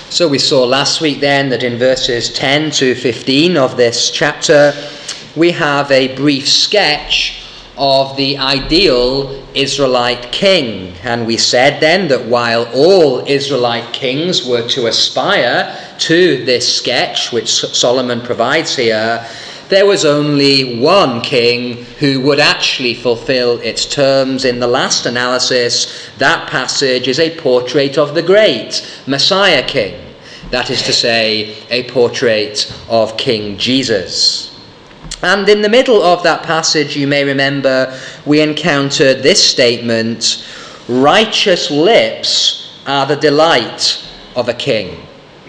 So we saw last week then that in verses 10 to 15 of this chapter, we have a brief sketch of the ideal Israelite king. And we said then that while all Israelite kings were to aspire to this sketch, which Solomon provides here, there was only one king who would actually fulfill its terms. In the last analysis, that passage is a portrait of the great Messiah king. That is to say, a portrait of King Jesus. And in the middle of that passage, you may remember, we encountered this statement: righteous lips are the delight of a king.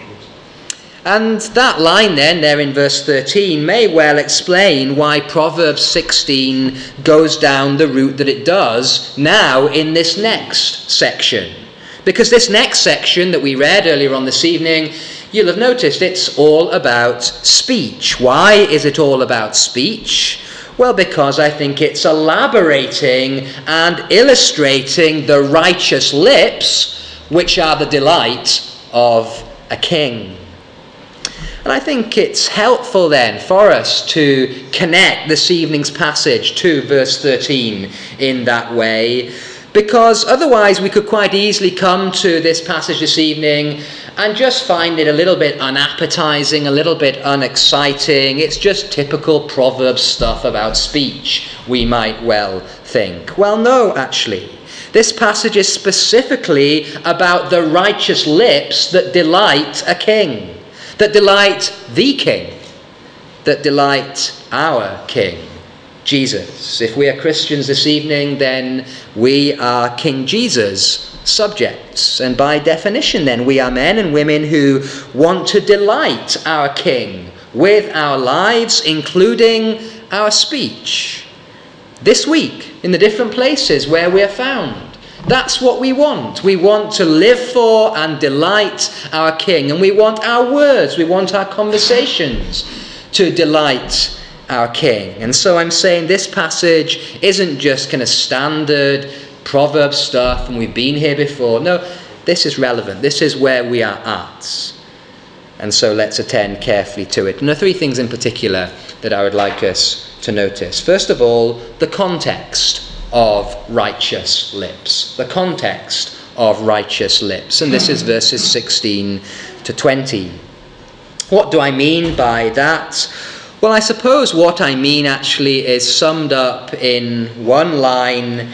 And that line then, there in verse 13, may well explain why Proverbs 16 goes down the route that it does now in this next section. Because this next section that we read earlier on this evening, you'll have noticed it's all about speech. Why is it all about speech? Well, because I think it's elaborating and illustrating the righteous lips, which are the delight of a king. And I think it's helpful then for us to connect this evening's passage to verse 13 in that way, because otherwise we could quite easily come to this passage this evening and just find it a little bit unappetizing, a little bit unexciting. It's just typical Proverbs stuff about speech, we might well think. Well, no, actually. This passage is specifically about the righteous lips that delight a king, that delight the king, that delight our King, Jesus. If we are Christians this evening, then we are King Jesus' subjects. And by definition then, we are men and women who want to delight our King with our lives, including our speech. This week, in the different places where we are found, that's what we want. We want to live for and delight our King. And we want our words, we want our conversations to delight our King. And so I'm saying this passage isn't just kind of standard Proverbs stuff and we've been here before. No, this is relevant. This is where we are at. And so let's attend carefully to it. And there are three things in particular that I would like us to notice. First of all, the context of righteous lips. The context of righteous lips. And this is verses 16 to 20. What do I mean by that? Well, I suppose what I mean actually is summed up in one line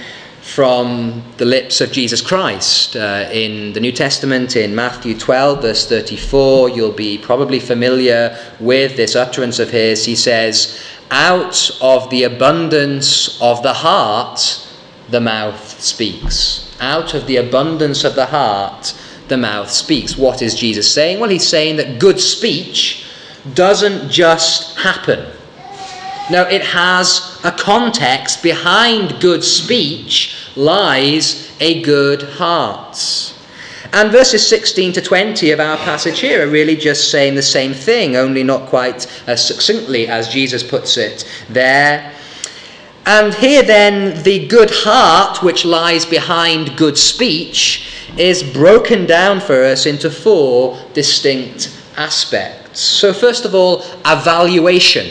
from the lips of Jesus Christ. In the New Testament, in Matthew 12, verse 34, you'll be probably familiar with this utterance of his. He says, "Out of the abundance of the heart, the mouth speaks." Out of the abundance of the heart, the mouth speaks. What is Jesus saying? Well, he's saying that good speech doesn't just happen. No, it has a context. Behind good speech lies a good heart. And verses 16 to 20 of our passage here are really just saying the same thing, only not quite as succinctly as Jesus puts it there. And here then, the good heart which lies behind good speech is broken down for us into four distinct aspects. So first of all, evaluation.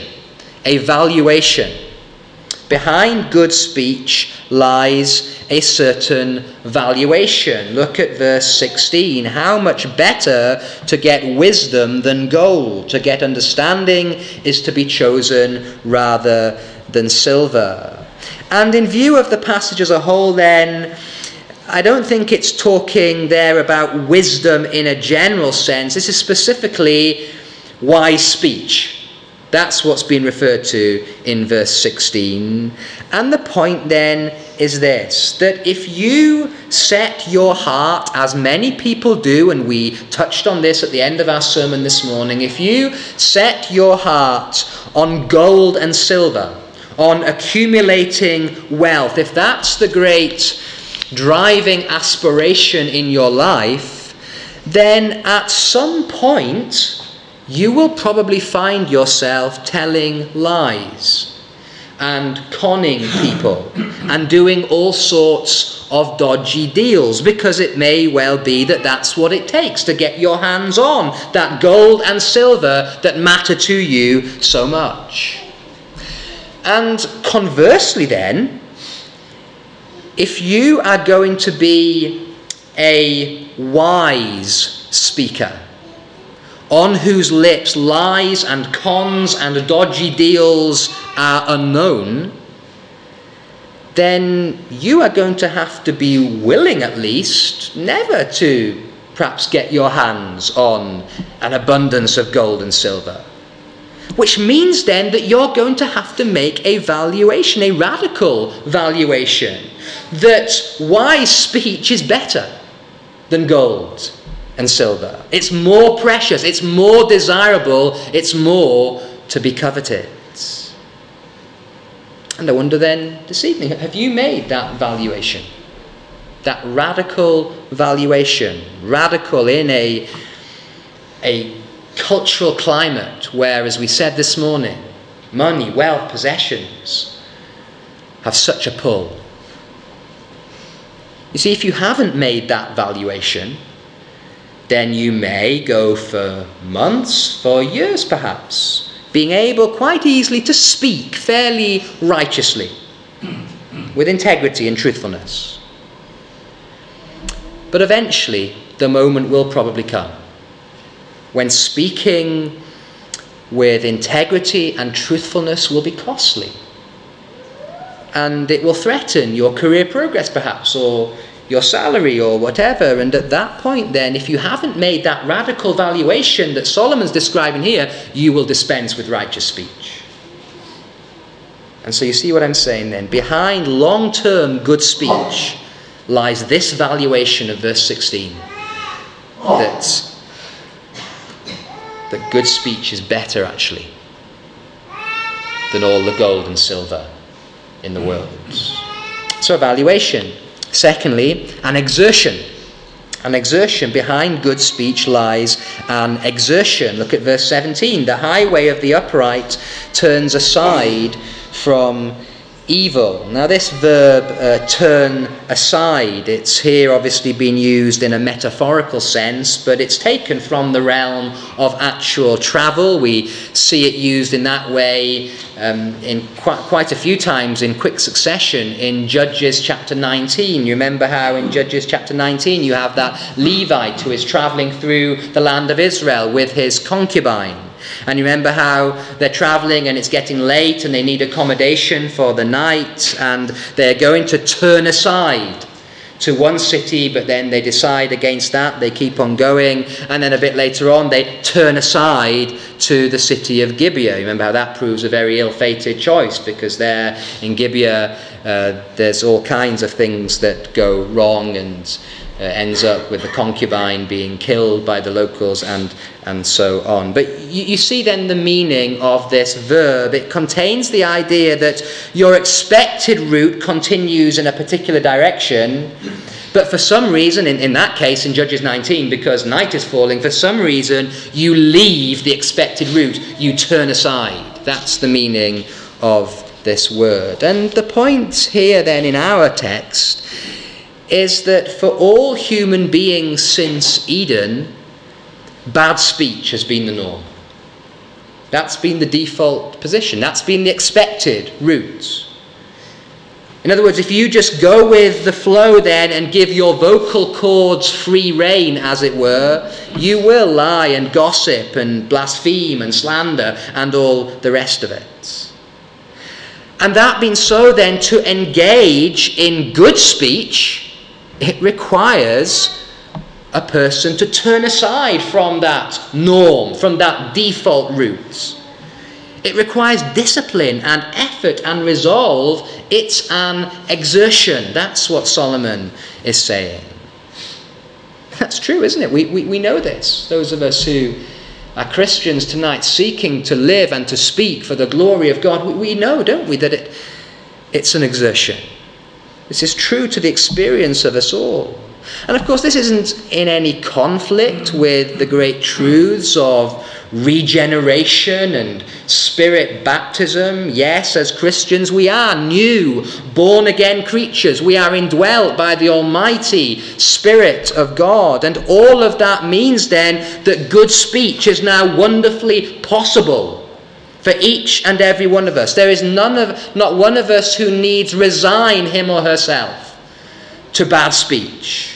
Behind good speech lies a certain valuation. Look at verse 16. How much better to get wisdom than gold. To get understanding is to be chosen rather than silver. And in view of the passage as a whole then, I don't think it's talking there about wisdom in a general sense. This is specifically wise speech. That's what's been referred to in verse 16. And the point then is this, that if you set your heart, as many people do, and we touched on this at the end of our sermon this morning, if you set your heart on gold and silver, on accumulating wealth, if that's the great driving aspiration in your life, then at some point you will probably find yourself telling lies. and conning people and doing all sorts of dodgy deals, because it may well be that that's what it takes to get your hands on that gold and silver that matter to you so much. And conversely then, if you are going to be a wise speaker, on whose lips lies and cons and dodgy deals are unknown, then you are going to have to be willing, at least, never to perhaps get your hands on an abundance of gold and silver. Which means then that you're going to have to make a valuation, a radical valuation, that wise speech is better than gold and silver. It's more precious, it's more desirable, it's more to be coveted. And I wonder then this evening, have you made that valuation? That radical valuation, radical in a cultural climate where, as we said this morning, money, wealth, possessions have such a pull. You see, if you haven't made that valuation, then you may go for months, for years perhaps, being able quite easily to speak fairly righteously, with integrity and truthfulness. But eventually, the moment will probably come when speaking with integrity and truthfulness will be costly. And it will threaten your career progress perhaps, or your salary or whatever. And at that point then, if you haven't made that radical valuation that Solomon's describing here, you will dispense with righteous speech. And so you see what I'm saying then. Behind long-term good speech lies this valuation of verse 16. That good speech is better actually than all the gold and silver in the world. So evaluation. Secondly, an exertion. An exertion. Behind good speech lies an exertion. Look at verse 17. The highway of the upright turns aside from evil. Now this verb, turn aside, it's here obviously been used in a metaphorical sense, but it's taken from the realm of actual travel. We see it used in that way in quite a few times in quick succession in Judges chapter 19. You remember how in Judges chapter 19 you have that Levite who is travelling through the land of Israel with his concubine. And you remember how they're travelling and it's getting late and they need accommodation for the night, and they're going to turn aside to one city, but then they decide against that. They keep on going, and then a bit later on they turn aside to the city of Gibeah. You remember how that proves a very ill-fated choice, because there in Gibeah there's all kinds of things that go wrong, and ends up with the concubine being killed by the locals and so on. But you see then the meaning of this verb. It contains the idea that your expected route continues in a particular direction, but for some reason, in that case in Judges 19, because night is falling, for some reason you leave the expected route, you turn aside. That's the meaning of this word. And the point here then in our text is that for all human beings since Eden, bad speech has been the norm. That's been the default position. That's been the expected route. In other words, if you just go with the flow then and give your vocal cords free rein, as it were, you will lie and gossip and blaspheme and slander and all the rest of it. And that being so then, to engage in good speech, it requires a person to turn aside from that norm, from that default route. It requires discipline and effort and resolve. It's an exertion. That's what Solomon is saying. That's true, isn't it? We know this. Those of us who are Christians tonight, seeking to live and to speak for the glory of God, we know, don't we, that it's an exertion. This is true to the experience of us all. And of course, this isn't in any conflict with the great truths of regeneration and spirit baptism. Yes, as Christians, we are new, born-again creatures. We are indwelt by the Almighty Spirit of God. And all of that means then that good speech is now wonderfully possible for each and every one of us. There is not one of us who needs resign him or herself to bad speech.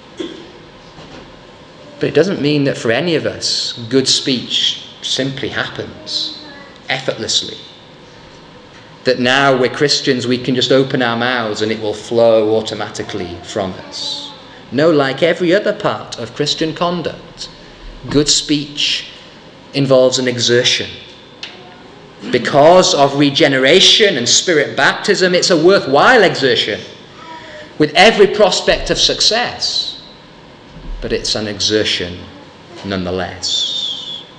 But it doesn't mean that for any of us, good speech simply happens effortlessly. That now we're Christians, we can just open our mouths and it will flow automatically from us. No, like every other part of Christian conduct, good speech involves an exertion. Because of regeneration and spirit baptism, it's a worthwhile exertion with every prospect of success. But it's an exertion nonetheless.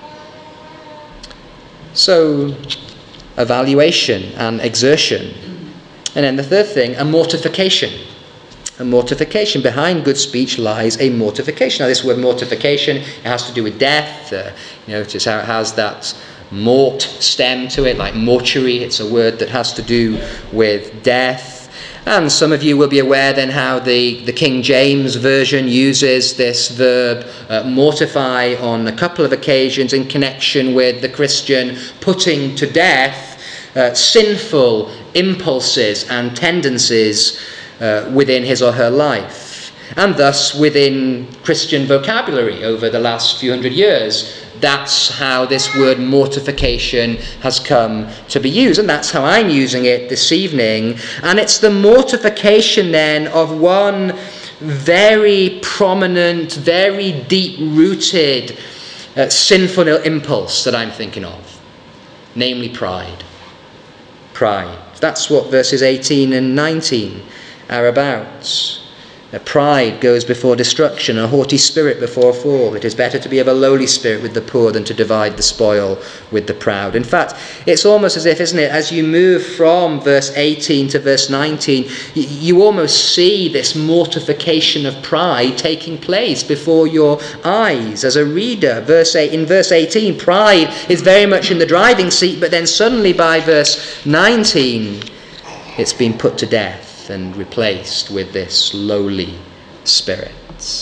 So, evaluation and exertion. And then the third thing, a mortification. A mortification. Behind good speech lies a mortification. Now, this word mortification, it has to do with death. Notice how it has that mort stem to it, like mortuary. It's a word that has to do with death. And some of you will be aware then how the King James Version uses this verb mortify on a couple of occasions in connection with the Christian putting to death sinful impulses and tendencies within his or her life. And thus within Christian vocabulary over the last few hundred years, that's how this word mortification has come to be used. And that's how I'm using it this evening. And it's the mortification then of one very prominent, very deep-rooted sinful impulse that I'm thinking of. Namely pride. Pride. That's what verses 18 and 19 are about. Pride goes before destruction, a haughty spirit before a fall. It is better to be of a lowly spirit with the poor than to divide the spoil with the proud. In fact, it's almost as if, isn't it, as you move from verse 18 to verse 19, you almost see this mortification of pride taking place before your eyes as a reader. In verse 18, pride is very much in the driving seat, but then suddenly by verse 19, it's been put to death and replaced with this lowly spirit.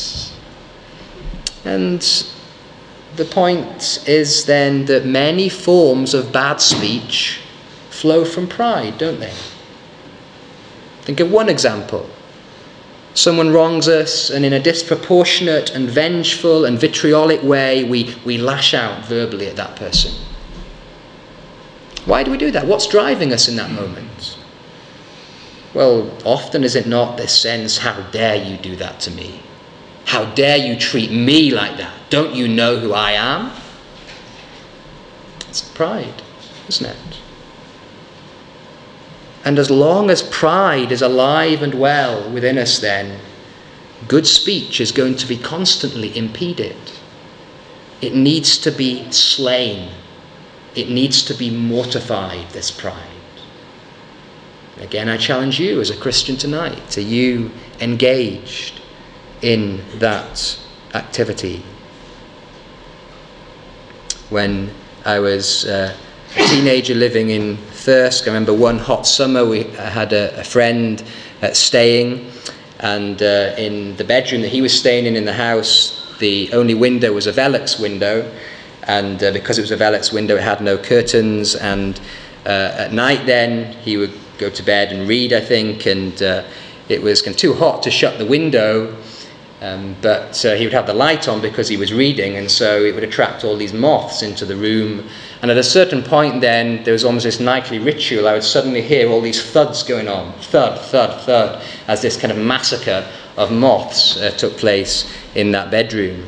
And the point is then that many forms of bad speech flow from pride, don't they? Think of one example. Someone wrongs us, and in a disproportionate and vengeful and vitriolic way, we lash out verbally at that person. Why do we do that? What's driving us in that moment? Well, often is it not this sense, how dare you do that to me? How dare you treat me like that? Don't you know who I am? It's pride, isn't it? And as long as pride is alive and well within us then, good speech is going to be constantly impeded. It needs to be slain. It needs to be mortified, this pride. Again, I challenge you as a Christian tonight. Are you engaged in that activity? When I was a teenager living in Thirsk, I remember one hot summer I had a friend staying, and in the bedroom that he was staying in the house, the only window was a Velux window, and because it was a Velux window, it had no curtains, and at night then he would go to bed and read, I think, and it was kind of too hot to shut the window, but he would have the light on because he was reading, and so it would attract all these moths into the room. And at a certain point then, there was almost this nightly ritual. I would suddenly hear all these thuds going on, thud, thud, thud, as this kind of massacre of moths took place in that bedroom.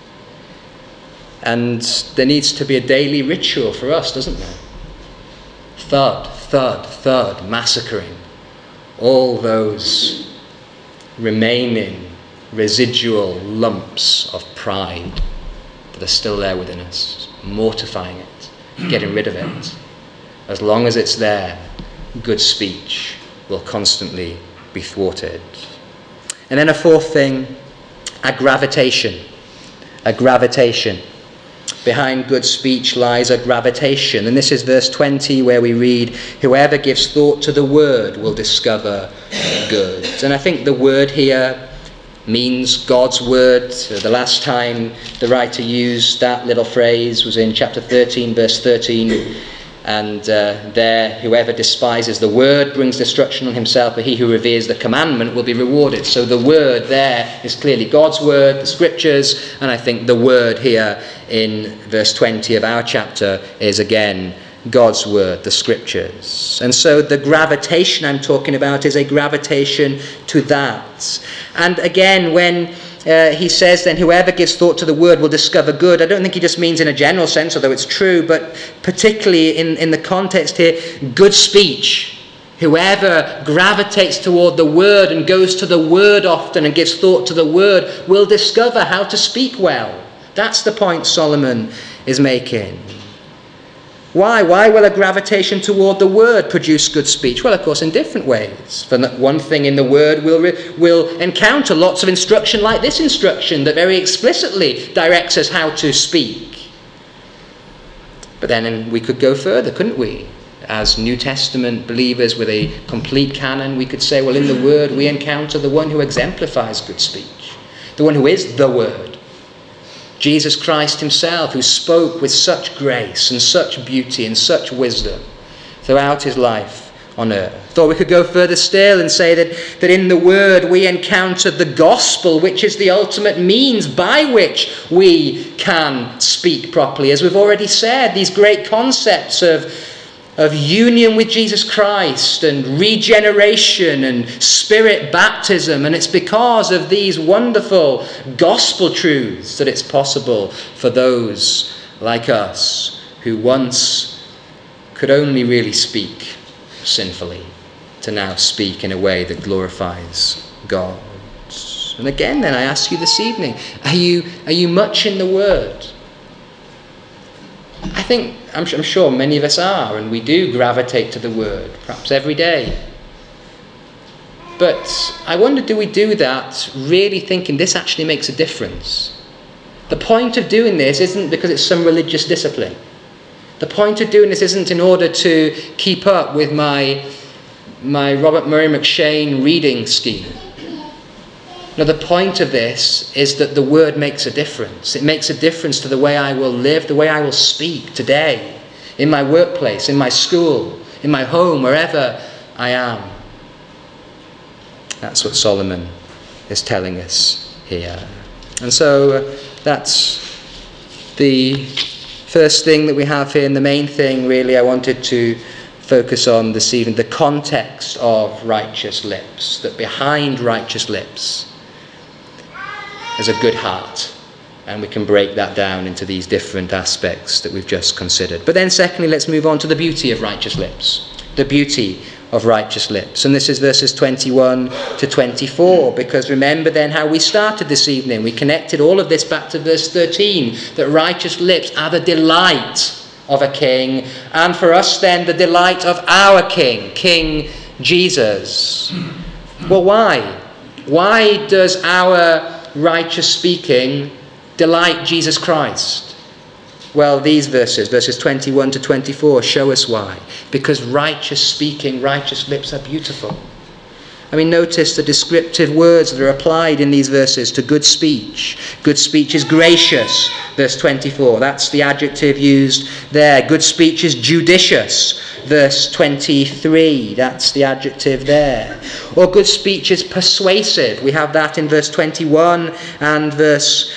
And there needs to be a daily ritual for us, doesn't there? Thud, thud, thud, massacring all those remaining residual lumps of pride that are still there within us, mortifying it, getting rid of it. As long as it's there, good speech will constantly be thwarted. And then a fourth thing, a gravitation. A gravitation. Behind good speech lies a gravitation. And this is verse 20 where we read, whoever gives thought to the word will discover good. And I think the word here means God's word. The last time the writer used that little phrase was in chapter 13, verse 13. And there, whoever despises the word brings destruction on himself, but he who reveres the commandment will be rewarded. So the word there is clearly God's word, the scriptures, and I think the word here in verse 20 of our chapter is again God's word, the scriptures. And so the gravitation I'm talking about is a gravitation to that. And again, when he says then whoever gives thought to the word will discover good, I don't think he just means in a general sense, although it's true, but particularly in the context here, good speech. Whoever gravitates toward the word and goes to the word often and gives thought to the word will discover how to speak well. That's the point Solomon is making. Why? Why will a gravitation toward the word produce good speech? Well, of course, in different ways. For one thing, in the word we'll encounter lots of instruction like this instruction that very explicitly directs us how to speak. But then we could go further, couldn't we? As New Testament believers with a complete canon, we could say, well, in the word we encounter the one who exemplifies good speech, the one who is the word. Jesus Christ himself, who spoke with such grace and such beauty and such wisdom throughout his life on earth. Or we could go further still and say that in the word we encounter the gospel, which is the ultimate means by which we can speak properly. As we've already said, these great concepts of union with Jesus Christ and regeneration and spirit baptism, and it's because of these wonderful gospel truths that it's possible for those like us who once could only really speak sinfully to now speak in a way that glorifies God. And again then I ask you this evening, are you much in the word? I'm sure many of us are, and we do gravitate to the word, perhaps every day. But I wonder, do we do that really thinking this actually makes a difference? The point of doing this isn't because it's some religious discipline. The point of doing this isn't in order to keep up with my Robert Murray McShane reading scheme. Now, the point of this is that the word makes a difference. It makes a difference to the way I will live, the way I will speak today, in my workplace, in my school, in my home, wherever I am. That's what Solomon is telling us here. And so that's the first thing that we have here, and the main thing really I wanted to focus on this evening, the context of righteous lips, that behind righteous lips is a good heart. And we can break that down into these different aspects that we've just considered. But then secondly, let's move on to the beauty of righteous lips. The beauty of righteous lips. And this is verses 21 to 24. Because remember then how we started this evening. We connected all of this back to verse 13. That righteous lips are the delight of a king. And for us then, the delight of our king, King Jesus. Well, why? Why does our righteous speaking delight Jesus Christ? Well, these verses 21 to 24, show us why. Because righteous speaking, righteous lips are beautiful. I mean, notice the descriptive words that are applied in these verses to good speech. Good speech is gracious, verse 24. That's the adjective used there. Good speech is judicious, verse 23. That's the adjective there. Or good speech is persuasive. We have that in verse 21 and verse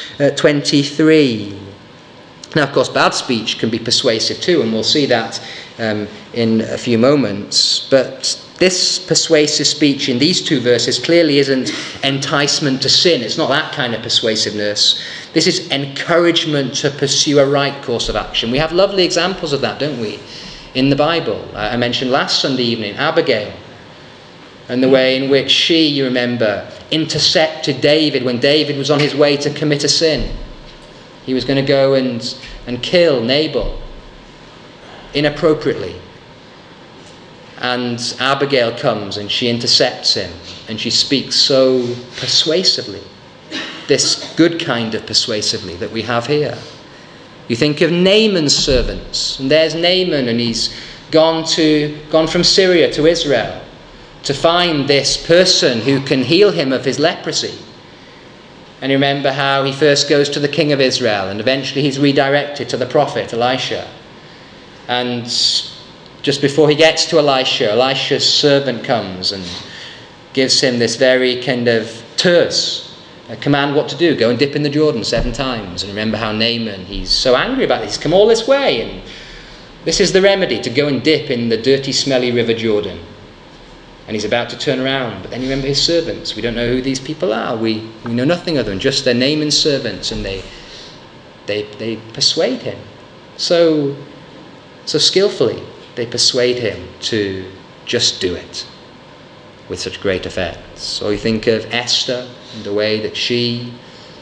23. Now, of course, bad speech can be persuasive too, and we'll see that in a few moments. But this persuasive speech in these two verses clearly isn't enticement to sin. It's not that kind of persuasiveness. This is encouragement to pursue a right course of action. We have lovely examples of that, don't we, in the Bible. I mentioned last Sunday evening Abigail, and the way in which she, you remember, intercepted David when David was on his way to commit a sin. He was going to go and kill Nabal inappropriately. And Abigail comes and she intercepts him, and she speaks so persuasively, this good kind of persuasively that we have here. You think of Naaman's servants, and there's Naaman, and he's gone from Syria to Israel to find this person who can heal him of his leprosy. And you remember how he first goes to the king of Israel, and eventually he's redirected to the prophet Elisha. And just before he gets to Elisha, Elisha's servant comes and gives him this very kind of terse command what to do. Go and dip in the Jordan 7 times. And remember how Naaman, he's so angry about this. He's come all this way, and this is the remedy, to go and dip in the dirty, smelly river Jordan. And he's about to turn around. But then you remember his servants. We don't know who these people are. We know nothing of them. Just they're Naaman's servants, and they persuade him. So skillfully, they persuade him to just do it with such great effect. Or you think of Esther and the way that she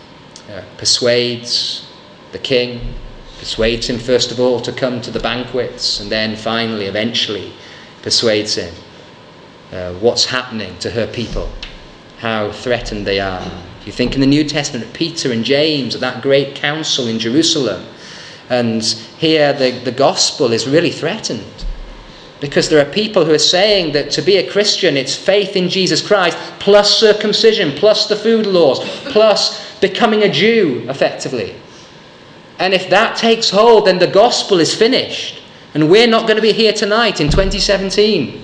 persuades the king, persuades him first of all to come to the banquets, and then finally, eventually, persuades him what's happening to her people, how threatened they are. You think in the New Testament of Peter and James at that great council in Jerusalem, and here the gospel is really threatened, because there are people who are saying that to be a Christian, it's faith in Jesus Christ, plus circumcision, plus the food laws, plus becoming a Jew, effectively. And if that takes hold, then the gospel is finished. And we're not going to be here tonight in 2017.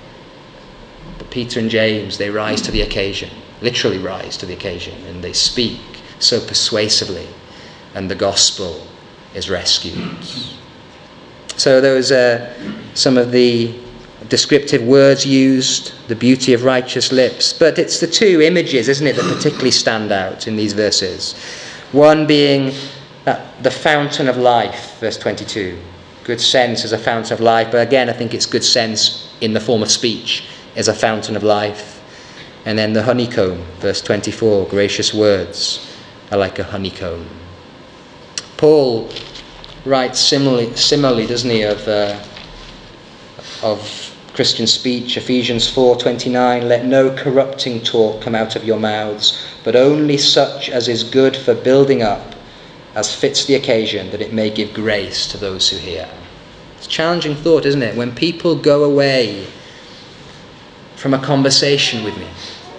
But Peter and James, they rise to the occasion, literally rise to the occasion, and they speak so persuasively, and the gospel is rescued. So those are some of the descriptive words used, the beauty of righteous lips. But it's the 2 images, isn't it, that particularly stand out in these verses. One being the fountain of life, verse 22. Good sense as a fountain of life, but again I think it's good sense in the form of speech as a fountain of life. And then the honeycomb, verse 24. Gracious words are like a honeycomb. Paul writes similarly, doesn't he, of Christian speech. Ephesians 4:29, let no corrupting talk come out of your mouths, but only such as is good for building up, as fits the occasion, that it may give grace to those who hear. It's a challenging thought, isn't it? When people go away from a conversation with me,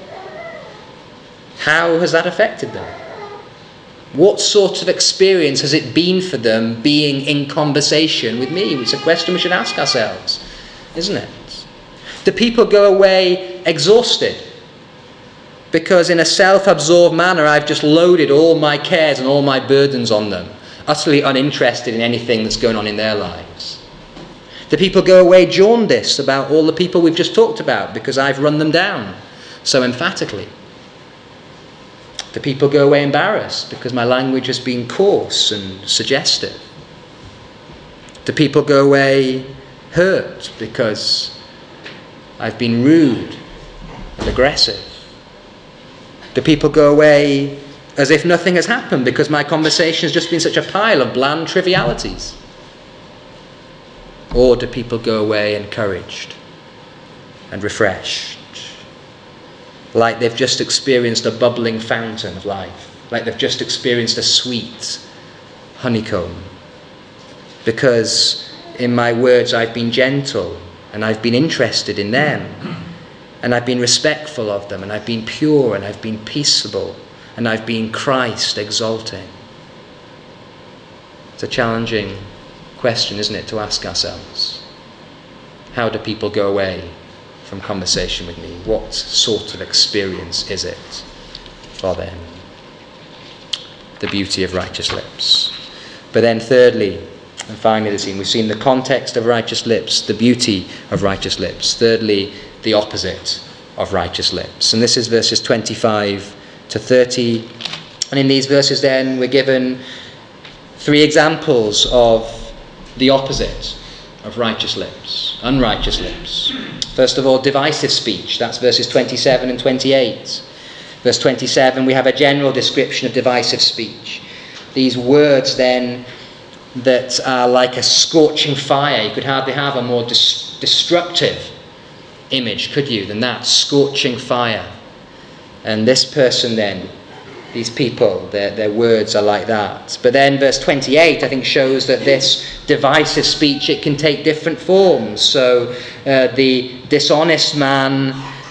how has that affected them? What sort of experience has it been for them being in conversation with me? It's a question we should ask ourselves, isn't it? Do people go away exhausted? Because in a self-absorbed manner, I've just loaded all my cares and all my burdens on them, utterly uninterested in anything that's going on in their lives. Do people go away jaundiced about all the people we've just talked about because I've run them down so emphatically? Do people go away embarrassed because my language has been coarse and suggestive? Do people go away hurt because I've been rude and aggressive? Do people go away as if nothing has happened because my conversation has just been such a pile of bland trivialities? Or do people go away encouraged and refreshed, like they've just experienced a bubbling fountain of life, like they've just experienced a sweet honeycomb? Because in my words I've been gentle, and I've been interested in them, and I've been respectful of them, and I've been pure, and I've been peaceable, and I've been Christ exalting. It's a challenging question, isn't it, to ask ourselves. How do people go away from conversation with me? What sort of experience is it for them? The beauty of righteous lips. But then thirdly, and finally we've seen the context of righteous lips, the beauty of righteous lips. Thirdly, the opposite of righteous lips. And this is verses 25 to 30. And in these verses then we're given 3 examples of the opposite of righteous lips, unrighteous lips. First of all, divisive speech. That's verses 27 and 28. Verse 27, we have a general description of divisive speech. These words then that are like a scorching fire. You could hardly have a more destructive image, could you, than that scorching fire. And this person then, these people, their words are like that. But then verse 28, I think, shows that this divisive speech, it can take different forms. So the dishonest man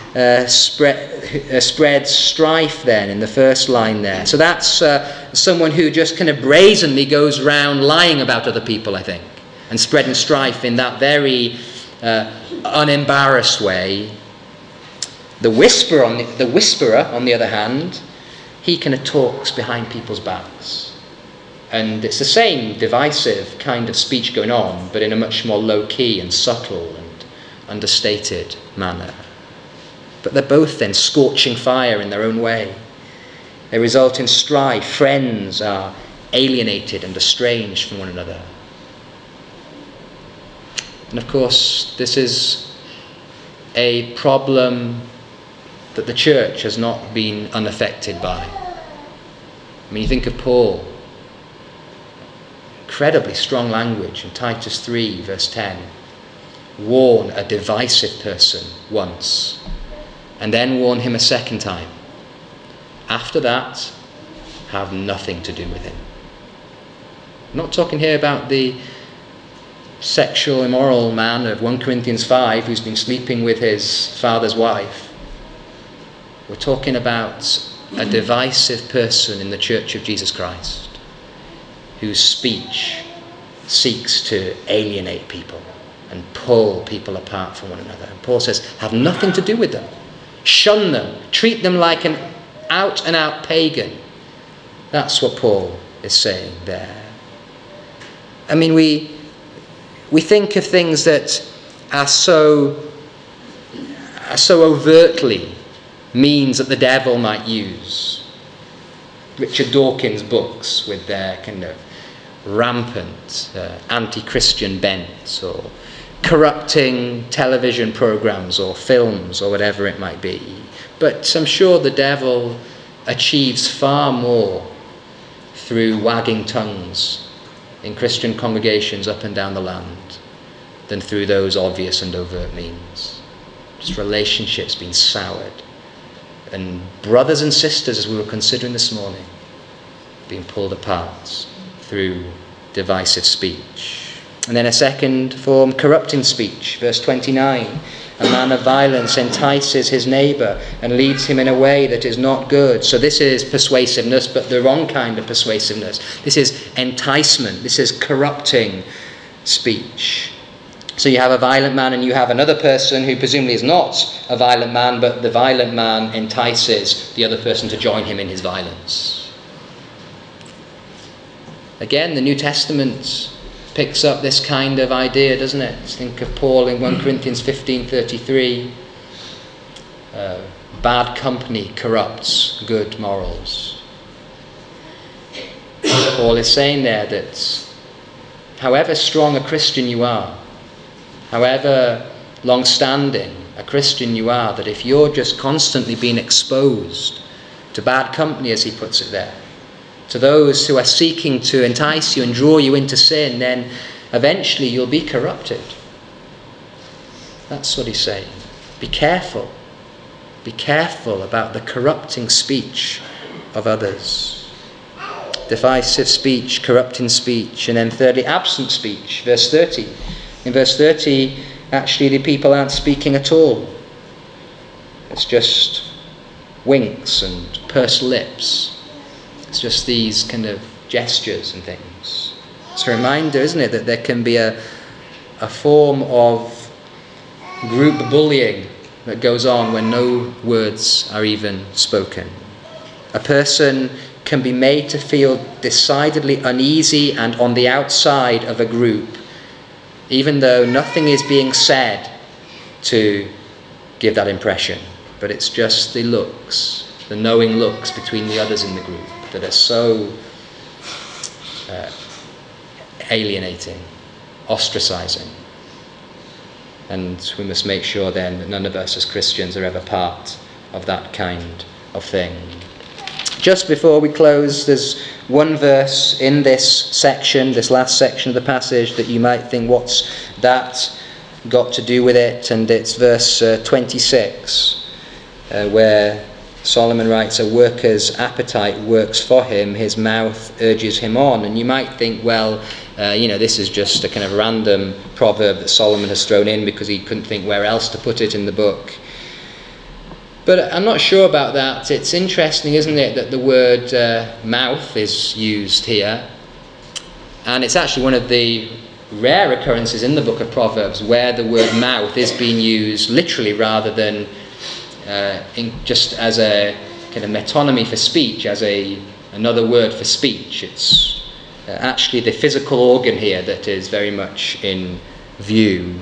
spreads strife then in the first line there. So that's someone who just kind of brazenly goes around lying about other people, I think, and spreading strife in that very unembarrassed way. The whisperer, on the other hand, he kind of talks behind people's backs. And it's the same divisive kind of speech going on, but in a much more low-key and subtle and understated manner. But they're both then scorching fire in their own way. They result in strife. Friends are alienated and estranged from one another. And of course, this is a problem that the church has not been unaffected by. I mean, you think of Paul, incredibly strong language in Titus 3 verse 10. Warn a divisive person once, and then warn him a second time. After that, have nothing to do with him. I'm not talking here about the sexual immoral man of 1 Corinthians 5 who's been sleeping with his father's wife. We're talking about a divisive person in the Church of Jesus Christ whose speech seeks to alienate people and pull people apart from one another. And Paul says, have nothing to do with them. Shun them. Treat them like an out-and-out pagan. That's what Paul is saying there. I mean, we think of things that are so overtly means that the devil might use. Richard Dawkins' books with their kind of rampant anti-Christian bent, or corrupting television programs or films or whatever it might be. But I'm sure the devil achieves far more through wagging tongues in Christian congregations up and down the land than through those obvious and overt means. Just relationships being soured, and brothers and sisters, as we were considering this morning, being pulled apart through divisive speech. And then a second form, corrupting speech. Verse 29, a man of violence entices his neighbour and leads him in a way that is not good. So this is persuasiveness, but the wrong kind of persuasiveness. This is enticement. This is corrupting speech. So you have a violent man and you have another person who presumably is not a violent man, but the violent man entices the other person to join him in his violence. Again, the New Testament picks up this kind of idea, doesn't it? Think of Paul in 1 Corinthians 15:33. Bad company corrupts good morals. Paul is saying there that however strong a Christian you are, however long-standing a Christian you are, that if you're just constantly being exposed to bad company, as he puts it there, to those who are seeking to entice you and draw you into sin, then eventually you'll be corrupted. That's what he's saying. Be careful. Be careful about the corrupting speech of others. Divisive speech, corrupting speech, and then thirdly, absent speech. Verse 30. In verse 30, actually the people aren't speaking at all. It's just winks and pursed lips. It's just these kind of gestures and things. It's a reminder, isn't it, that there can be a form of group bullying that goes on when no words are even spoken. A person can be made to feel decidedly uneasy and on the outside of a group, even though nothing is being said to give that impression. But it's just the looks, the knowing looks between the others in the group that are so alienating, ostracizing. And we must make sure then that none of us as Christians are ever part of that kind of thing. Just before we close, there's one verse in this section, this last section of the passage, that you might think, what's that? got to do with it, and it's verse 26 where Solomon writes, "A worker's appetite works for him, his mouth urges him on." And you might think, well, this is just a kind of random proverb that Solomon has thrown in because he couldn't think where else to put it in the book. But I'm not sure about that. It's interesting, isn't it, that the word mouth is used here. And it's actually one of the rare occurrences in the book of Proverbs where the word mouth is being used literally rather than just as a kind of metonymy for speech, as another word for speech. It's actually the physical organ here that is very much in view.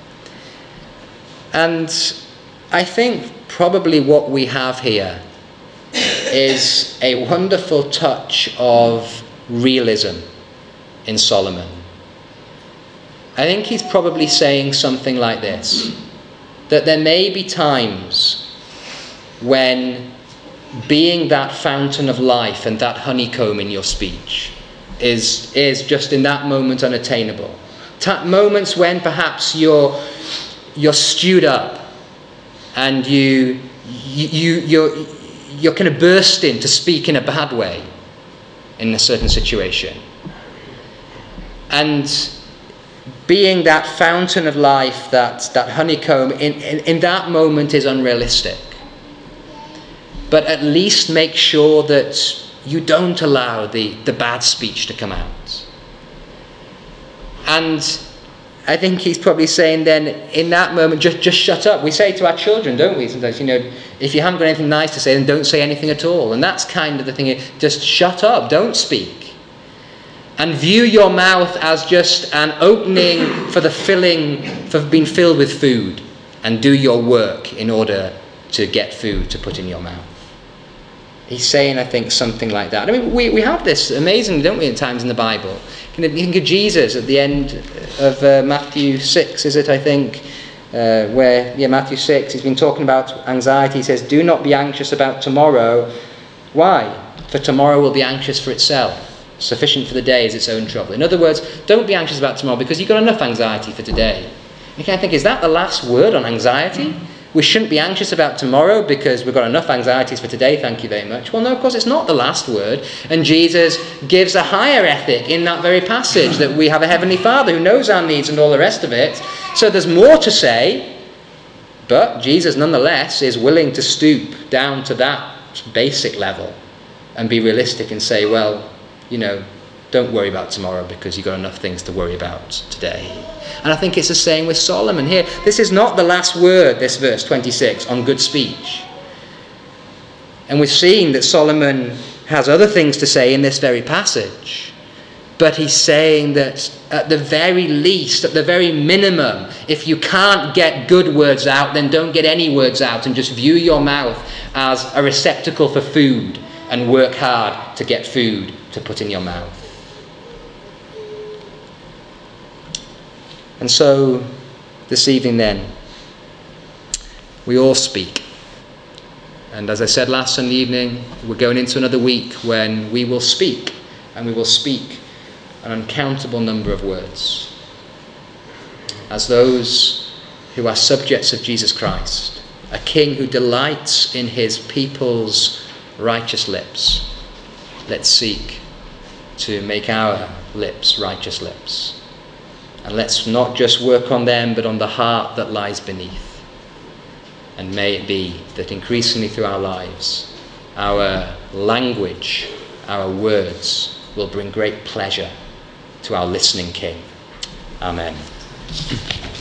And I think probably what we have here is a wonderful touch of realism in Solomon. I think he's probably saying something like this, that there may be times when being that fountain of life and that honeycomb in your speech is just in that moment unattainable. Moments when perhaps you're stewed up and you're kind of bursting to speak in a bad way in a certain situation. And being that fountain of life, that honeycomb, in that moment is unrealistic. But at least make sure that you don't allow the bad speech to come out. And I think he's probably saying then, in that moment, just shut up. We say to our children, don't we? Sometimes, if you haven't got anything nice to say, then don't say anything at all. And that's kind of the thing. Just shut up. Don't speak. And view your mouth as just an opening for being filled with food. And do your work in order to get food to put in your mouth. He's saying, I think, something like that. I mean, we have this amazingly, don't we, at times in the Bible. You think of Jesus at the end of Matthew 6, is it, I think, Matthew 6, he's been talking about anxiety. He says, "Do not be anxious about tomorrow." Why? For tomorrow will be anxious for itself. Sufficient for the day is its own trouble. In other words, don't be anxious about tomorrow because you've got enough anxiety for today. You can think, is that the last word on anxiety? We shouldn't be anxious about tomorrow because we've got enough anxieties for today, thank you very much. Well, no, of course, it's not the last word. And Jesus gives a higher ethic in that very passage, that we have a Heavenly Father who knows our needs and all the rest of it. So there's more to say, but Jesus nonetheless is willing to stoop down to that basic level and be realistic and say, well, don't worry about tomorrow because you've got enough things to worry about today. And I think it's the same with Solomon here. This is not the last word, this verse 26, on good speech. And we've seen that Solomon has other things to say in this very passage. But he's saying that at the very least, at the very minimum, if you can't get good words out, then don't get any words out and just view your mouth as a receptacle for food and work hard to get food to put in your mouth. And so, this evening then, we all speak. And as I said last Sunday evening, we're going into another week when we will speak, and we will speak an uncountable number of words. As those who are subjects of Jesus Christ, a king who delights in his people's righteous lips, let's seek to make our lips righteous lips. And let's not just work on them, but on the heart that lies beneath. And may it be that increasingly through our lives, our language, our words will bring great pleasure to our listening King. Amen.